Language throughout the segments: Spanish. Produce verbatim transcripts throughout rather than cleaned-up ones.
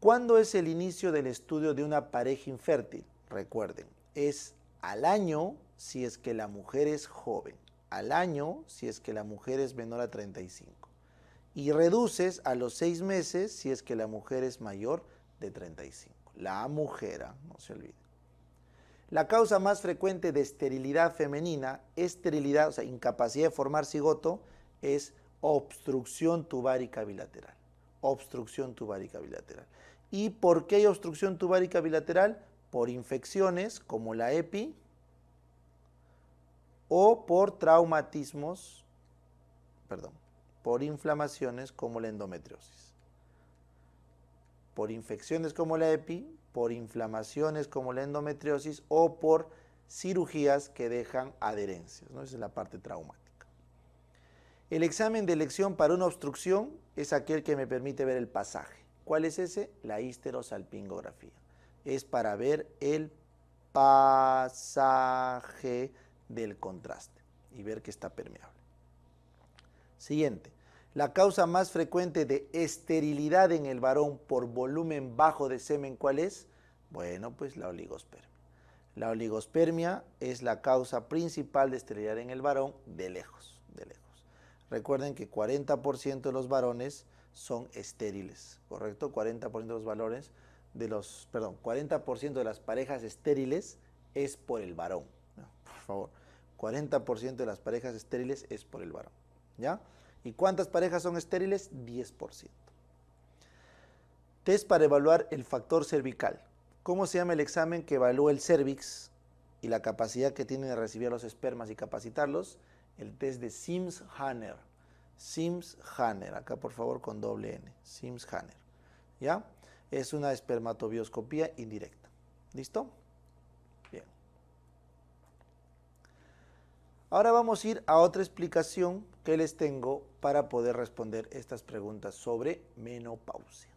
¿Cuándo es el inicio del estudio de una pareja infértil? Recuerden, es al año si es que la mujer es joven, al año si es que la mujer es menor a treinta y cinco. Y reduces a los seis meses si es que la mujer es mayor de treinta y cinco. La mujer, no se olvide. La causa más frecuente de esterilidad femenina, esterilidad, o sea, incapacidad de formar cigoto, es obstrucción tubárica bilateral. Obstrucción tubárica bilateral. ¿Y por qué hay obstrucción tubárica bilateral? Por infecciones como la EPI o por traumatismos, perdón, por inflamaciones como la endometriosis. Por infecciones como la EPI, por inflamaciones como la endometriosis o por cirugías que dejan adherencias, ¿no? Esa es la parte traumática. El examen de elección para una obstrucción es aquel que me permite ver el pasaje. ¿Cuál es ese? La histerosalpingografía. Es para ver el pasaje del contraste y ver que está permeable. Siguiente. La causa más frecuente de esterilidad en el varón por volumen bajo de semen, ¿cuál es? Bueno, pues la oligospermia. La oligospermia es la causa principal de esterilidad en el varón de lejos, de lejos. Recuerden que cuarenta por ciento de los varones son estériles, ¿correcto? cuarenta por ciento de los valores de los, perdón, cuarenta por ciento de las parejas estériles es por el varón, ¿no? Por favor, cuarenta por ciento de las parejas estériles es por el varón, ¿ya? ¿Y cuántas parejas son estériles? diez por ciento. Test para evaluar el factor cervical. ¿Cómo se llama el examen que evalúa el cervix y la capacidad que tiene de recibir los espermas y capacitarlos? El test de Sims-Hanner. Sims-Hanner, acá por favor con doble N. Sims-Hanner, ¿ya? Es una espermatobioscopía indirecta. ¿Listo? Bien. Ahora vamos a ir a otra explicación que les tengo para poder responder estas preguntas sobre menopausia.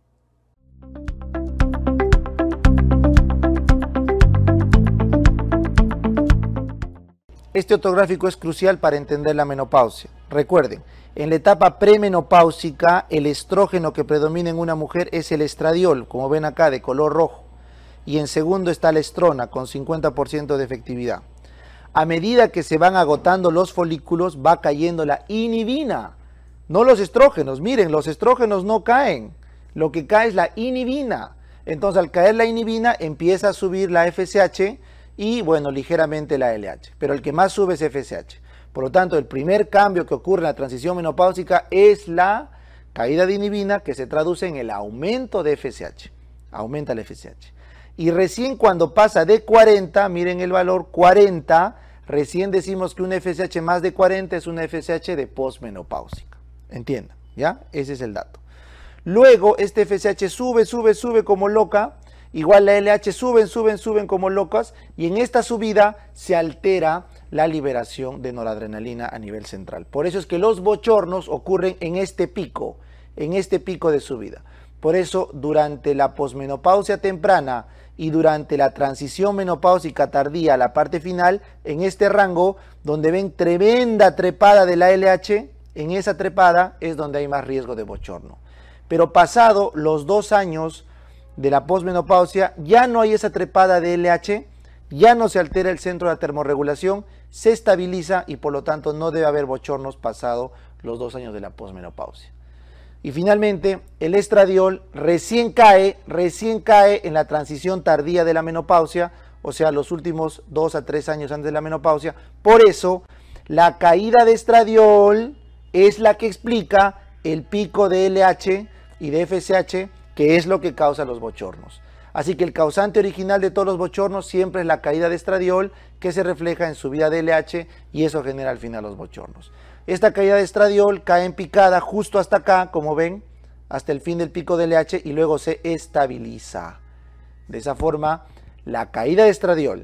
Este otro gráfico es crucial para entender la menopausia. Recuerden, en la etapa premenopáusica, el estrógeno que predomina en una mujer es el estradiol, como ven acá, de color rojo. Y en segundo está la estrona, con cincuenta por ciento de efectividad. A medida que se van agotando los folículos, va cayendo la inhibina, no los estrógenos. Miren, los estrógenos no caen, lo que cae es la inhibina. Entonces, al caer la inhibina, empieza a subir la F S H y, bueno, ligeramente la L H, pero el que más sube es F S H. Por lo tanto, el primer cambio que ocurre en la transición menopáusica es la caída de inhibina, que se traduce en el aumento de F S H. Aumenta la F S H. Y recién cuando pasa de cuarenta, miren el valor cuarenta, recién decimos que una F S H más de cuarenta es una F S H de posmenopáusica. Entiendan, ¿ya? Ese es el dato. Luego, este F S H sube, sube, sube como loca, igual la L H suben, suben, suben como locas, y en esta subida se altera la liberación de noradrenalina a nivel central. Por eso es que los bochornos ocurren en este pico, en este pico de subida. Por eso, durante la posmenopausia temprana y durante la transición menopáusica tardía, la parte final, en este rango, donde ven tremenda trepada de la L H, en esa trepada es donde hay más riesgo de bochorno. Pero pasado los dos años de la posmenopausia, ya no hay esa trepada de L H, ya no se altera el centro de la termorregulación, se estabiliza y por lo tanto no debe haber bochornos pasado los dos años de la posmenopausia. Y finalmente, el estradiol recién cae, recién cae en la transición tardía de la menopausia, o sea, los últimos dos a tres años antes de la menopausia. Por eso, la caída de estradiol es la que explica el pico de L H y de F S H, que es lo que causa los bochornos. Así que el causante original de todos los bochornos siempre es la caída de estradiol, que se refleja en subida de L H y eso genera al final los bochornos. Esta caída de estradiol cae en picada justo hasta acá, como ven, hasta el fin del pico de L H y luego se estabiliza. De esa forma, la caída de estradiol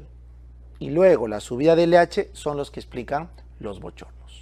y luego la subida de L H son los que explican los bochornos.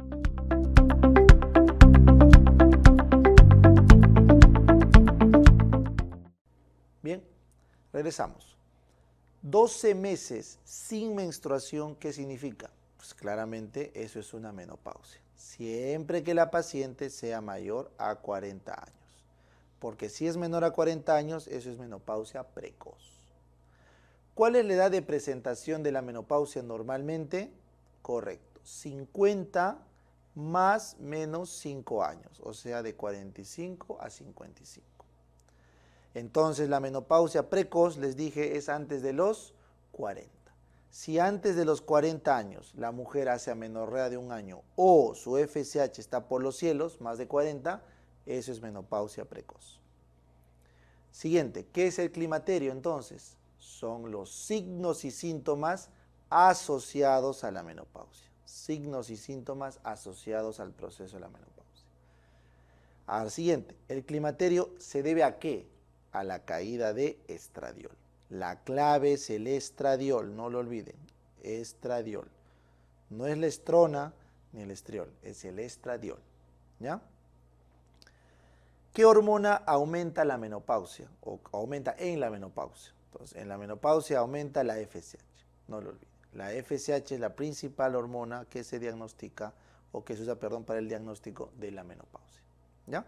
Bien, regresamos. doce meses sin menstruación, ¿qué significa? Pues claramente eso es una menopausia. Siempre que la paciente sea mayor a cuarenta años. porque si es menor a cuarenta años, eso es menopausia precoz. ¿Cuál es la edad de presentación de la menopausia normalmente? Correcto, cincuenta más menos cinco años, o sea, de cuarenta y cinco a cincuenta y cinco. Entonces, la menopausia precoz, les dije, es antes de los cuarenta. Si antes de los cuarenta años la mujer hace amenorrea de un año o su F S H está por los cielos, más de cuarenta, eso es menopausia precoz. Siguiente, ¿qué es el climaterio entonces? Son los signos y síntomas asociados a la menopausia. Signos y síntomas asociados al proceso de la menopausia. Ahora, siguiente, ¿el climaterio se debe a qué? A la caída de estradiol. La clave es el estradiol, no lo olviden, estradiol. No es la estrona ni el estriol, es el estradiol, ¿ya? ¿Qué hormona aumenta la menopausia o aumenta en la menopausia? Entonces, en la menopausia aumenta la F S H, no lo olviden. La F S H es la principal hormona que se diagnostica o que se usa, perdón, para el diagnóstico de la menopausia, ¿ya?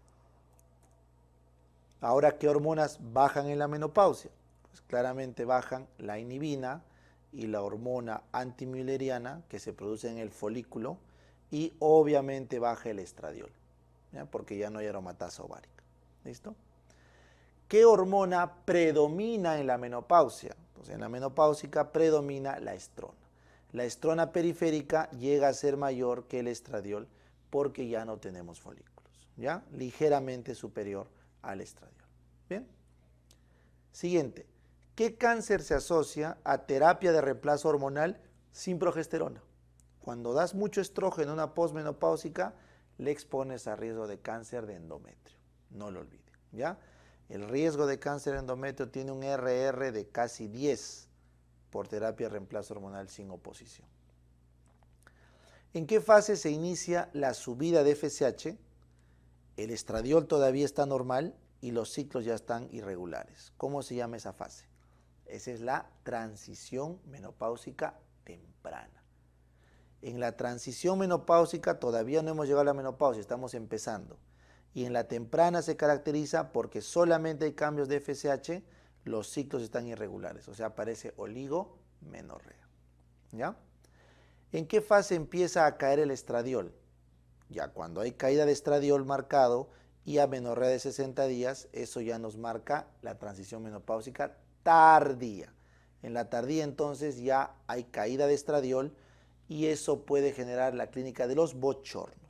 Ahora, ¿qué hormonas bajan en la menopausia? Pues claramente bajan la inhibina y la hormona antimülleriana que se produce en el folículo y obviamente baja el estradiol, ¿ya? Porque ya no hay aromatasa ovárica. ¿Listo? ¿Qué hormona predomina en la menopausia? Pues en la menopáusica predomina la estrona. La estrona periférica llega a ser mayor que el estradiol porque ya no tenemos folículos, ¿ya? Ligeramente superior al estradiol. Bien. Siguiente. ¿Qué cáncer se asocia a terapia de reemplazo hormonal sin progesterona? Cuando das mucho estrógeno en una posmenopáusica, le expones a riesgo de cáncer de endometrio. No lo olviden, ¿ya? El riesgo de cáncer de endometrio tiene un R R de casi diez por terapia de reemplazo hormonal sin oposición. ¿En qué fase se inicia la subida de F S H? El estradiol todavía está normal y los ciclos ya están irregulares. ¿Cómo se llama esa fase? Esa es la transición menopáusica temprana. En la transición menopáusica todavía no hemos llegado a la menopausia, estamos empezando. Y en la temprana se caracteriza porque solamente hay cambios de F S H, los ciclos están irregulares, o sea, aparece oligomenorrea. ¿Ya? ¿En qué fase empieza a caer el estradiol? Ya cuando hay caída de estradiol marcado y amenorrea de sesenta días, eso ya nos marca la transición menopáusica tardía. En la tardía entonces ya hay caída de estradiol y eso puede generar la clínica de los bochornos.